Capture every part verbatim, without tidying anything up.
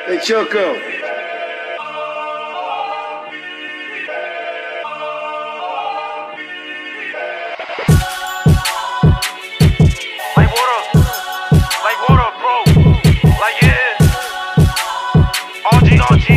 Hey, Choco. Like what up? Like what up, bro? Like yeah. R G, R G.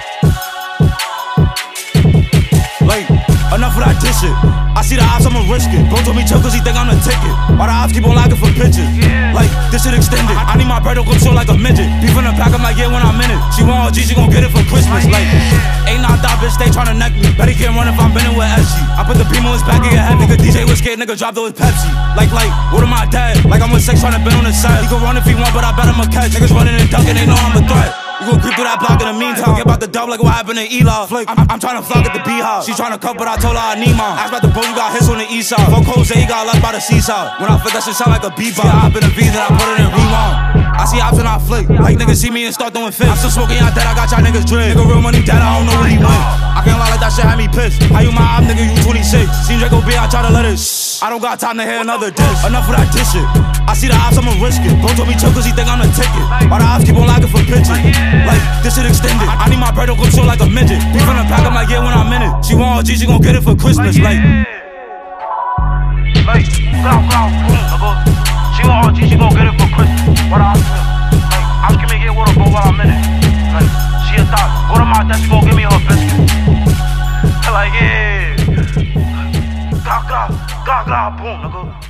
Like, enough of that dish shit. I see the ops, I'ma risk it. Bro told me chill cause he think I'm the ticket. Why the ops keep on locking for pictures? Yeah. Like, this shit extended. I need my bread, don't go chill like a midget. Beef in the pack, I'm like, yeah, when I'm in it. She want R G, she gon' get it for Christmas. Like, ain't not that bitch, they tryna neck me. Bet he can't run if I'm bending with S G. I put the beam on his back, he get heavy. Nigga D J was scared, nigga dropped with Pepsi. Like, like, what am I dead? Like, I'm with sex tryna bend on his side. He can run if he want, but I bet I'ma catch. Niggas running and ducking, they know I'm a threat. You gon' creep through that block in the meantime. Forget about the dub like what happened to Eli. Flake, I'm, I'm tryna flock at the beehive. She tryna cut, but I told her I need mine. Asked about the bro, you got hits on the east side. Fuck Jose, he got left by the seaside. When I flick, that shit sound like a beatbox. I hop in the V, then I put it in rewind. I see ops and I flick. Like niggas see me and start throwing fits. I'm still smoking, y'all dead, I got y'all niggas dread. Nigga real money dead, I don't know where he went. I can't lie like that shit had me pissed. How you my op, nigga, you twenty-six. Seen Draco B, I try to let it shh. I don't got time to hear another diss. Enough of that diss shit. I see the ops, I'ma risk it. Bro told me chill cause he think I'm the ticket. Why the ops keep on locking for pictures? Like, this shit extended. I need my bread, don't go chill like a midget. Beef in the pack, I'm like, yeah, when I'm in it. She want R G, she gon' get it for Christmas. Like, like, ground, ground, boom, nigga. She want R G, she gon' get it for Christmas. What I feel? Like, I can make it with her, bro, while I'm in it. Like, she a thought. Go to my desk, she gon' give me her biscuit. Like, yeah. Gra, gra, gra, gra, boom, nigga.